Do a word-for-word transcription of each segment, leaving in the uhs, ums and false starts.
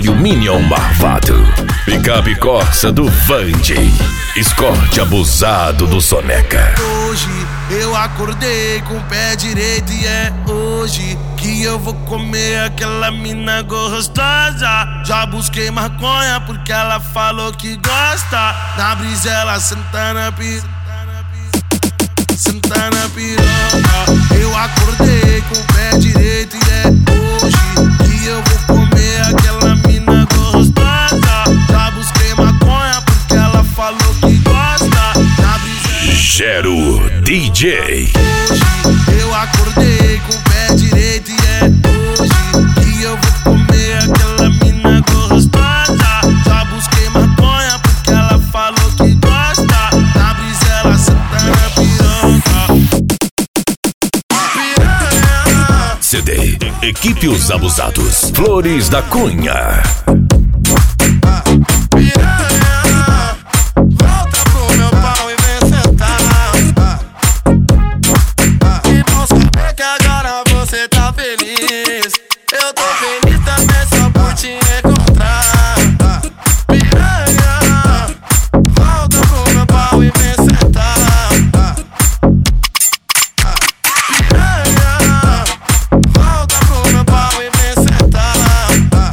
Aluminium Marvado, picape Corsa do Vande, escorte abusado do Soneca. Hoje eu acordei com o pé direito e é hoje que eu vou comer aquela mina gostosa. Já busquei maconha porque ela falou que gosta. Na brisa ela senta na piroca, senta na piroca. Eu acordei com o pé direito e é hoje que eu vou comer aquela mina gostosa. Já busquei maconha porque ela falou que gosta. Na brisa Gero D J. Hoje eu acordei com o pé direito e é hoje que eu vou comer aquela mina gostosa. Já busquei maconha porque ela falou que gosta. Na brisa ela senta na piroca. Piranha. C D Equipe Os Abusados, Flores da Cunha. Piranha, volta pro meu pau e vem sentar. E não saber que agora você tá feliz. Eu tô feliz também só por te encontrar. Piranha, volta pro meu pau e vem sentar. Piranha, volta pro meu pau e vem sentar.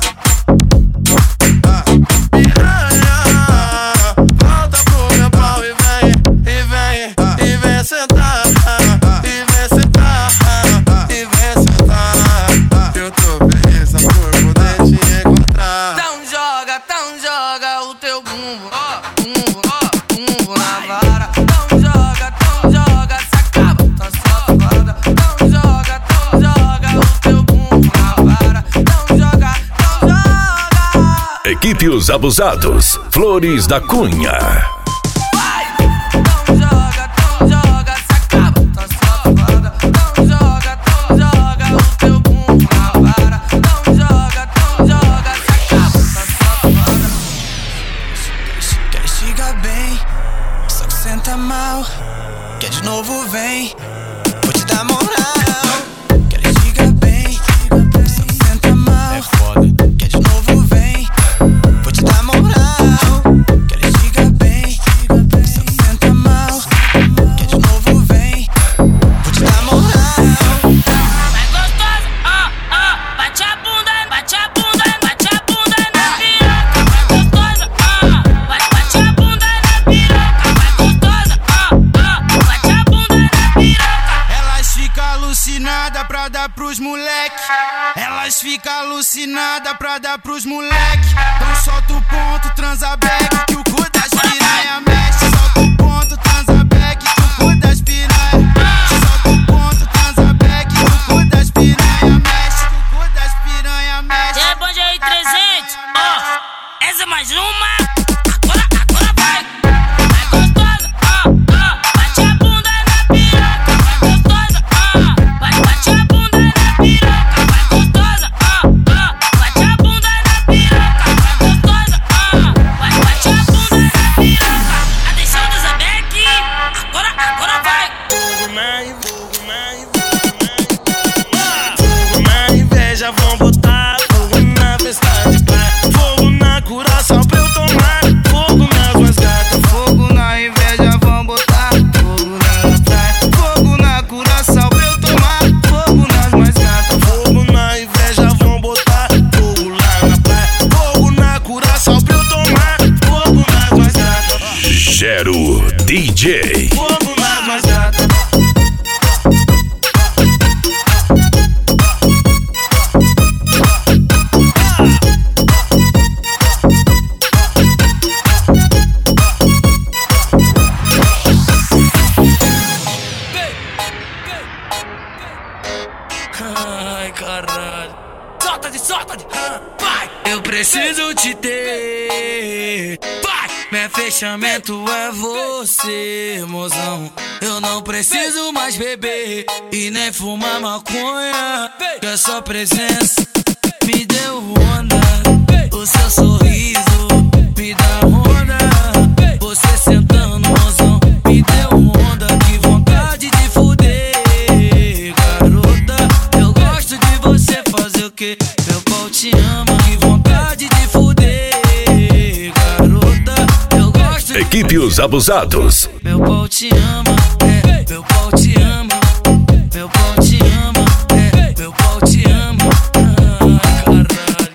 Piranha, volta pro meu pau e vem, e vem, e vem sentar. E vem sentar, e vem sentar. Eu tô feliz só por poder te encontrar. Então joga, então joga o teu bumbo, ó, bumbo, ó, bumbo na vara. Então joga, então joga, se acaba, tá safada. Então joga, então joga o teu bumbo na vara. Então joga, então joga. Equipe Os Abusados, Flores da Cunha. Então joga, então joga, se acaba, tá safada. Então joga, então joga o teu bumbo na vara. Então joga, então joga, se acaba, tá safada. Quer estigar bem, só que senta mal. Quer de novo, vem, vou te dar moral. Quer estigar bem, só que senta mal. É foda. Quer de novo, vem, vou te dar moral. Quer estigar bem, só que senta mal. Quer de novo, vem, vou te dar moral. Vai gostosa, ó, ó, bate a bunda, bate a bunda, bate a bunda na piroca. Vai gostosa, ó, bate, bate a bunda na piroca. Vai gostosa, ó, ó, bate a bunda na piroca. Elas ficam alucinadas pra dar pros moleque. Elas ficam alucinadas pra dar pros moleque. Então solta o ponto, transa back, que o cu das piranha mexe. Solta o ponto, transa back, que o cu das piranha. Solta o ponto, transa back, que o cu das piranha mexe. Que o cu das piranha mexe. É bonde aí trezentos, ó, essa é mais uma. Agora, agora vai. Vai gostosa, ó, ó, bate a bunda na piroca. Vai gostosa, ó, bate, bate a bunda na piroca. Vai gostosa, ó, ó, bate a bunda na piroca. Vai gostosa, ó, bate, bate a bunda na piroca. Atenção do Zabeck, agora, agora vai. Fogo na inveja, fogo na inveja. Fogo na inveja, vão botar fogo na festa de praia. Fogo na curação pra eu tomar. Fogo nas mais gatas. Fogo na inveja, vão botar fogo na praia. Fogo na curação pra eu tomar. Fogo nas mais gatas. Fogo na inveja, vão botar fogo lá na praia. Fogo na curação pra eu tomar. Fogo nas mais gatas. Gero D J. Fogo nas mais gatas. Ai, caralho. Solta de, solta de, vai. Eu preciso te ter. Vai. Meu fechamento é você, mozão. Eu não preciso mais beber e nem fumar maconha. Que a sua presença me deu onda. O seu sorriso me dá onda. Você sentando, mozão, me deu onda. Que vontade de fuder, garota. Eu gosto de você fazer o que? Meu pau te ama. Que vontade de Skip os abusados. Meu pau te ama, é, meu pau te ama.